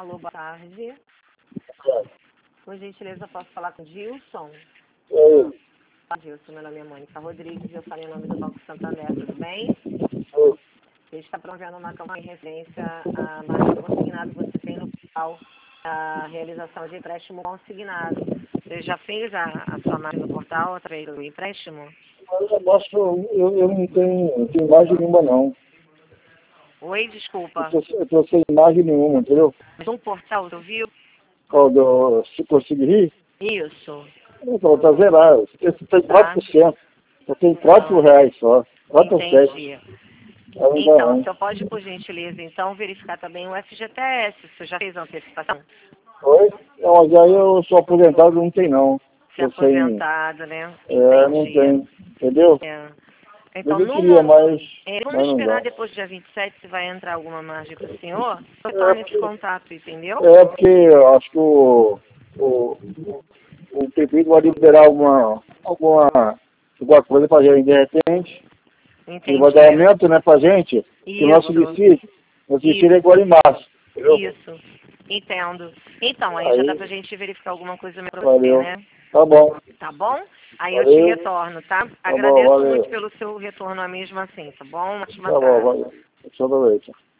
Alô, boa tarde. Por gentileza, posso falar com o Gilson? Gilson, meu nome é Mônica Rodrigues, eu falo em nome do Banco Santander, tudo bem? A gente está promovendo uma campanha em referência à margem consignada que você tem no portal, a realização de empréstimo consignado. Você já fez a sua margem no portal através do empréstimo? Eu não tenho imagem nenhuma, não. Oi, desculpa. Eu tô sem imagem nenhuma, entendeu? Um portal, você viu? Se conseguir, Isso. então tá zerado. Esse tem 4%. Eu tenho R$4 só. 4 ou 7. Entendi. Não dá, Então, o não. senhor pode, por gentileza, então, verificar também o FGTS. O senhor já fez a antecipação? Oi? Não, mas aí eu sou aposentado, não tem não. Se aposentado, né? Não Entendi. tem. Entendeu? É. Mas Então, eu queria, mas vamos não esperar dá. depois do dia 27 se vai entrar alguma margem para o senhor. Retorne esse contato, entendeu? É porque eu acho que o prefeito vai liberar alguma coisa pra gente de repente. Que vai dar Entendi. aumento, né, pra gente. Que o nosso licite é agora em março. Entendeu? Isso. Entendo. Então, aí já dá pra gente verificar alguma coisa melhor pra você, Valeu. né? Tá bom. Tá bom? Aí eu te Valeu. retorno, tá? Tá bom, Agradeço valeu. muito pelo seu retorno mesmo assim, tá bom? Uma ótima Tá bom, tarde. valeu. Tchau,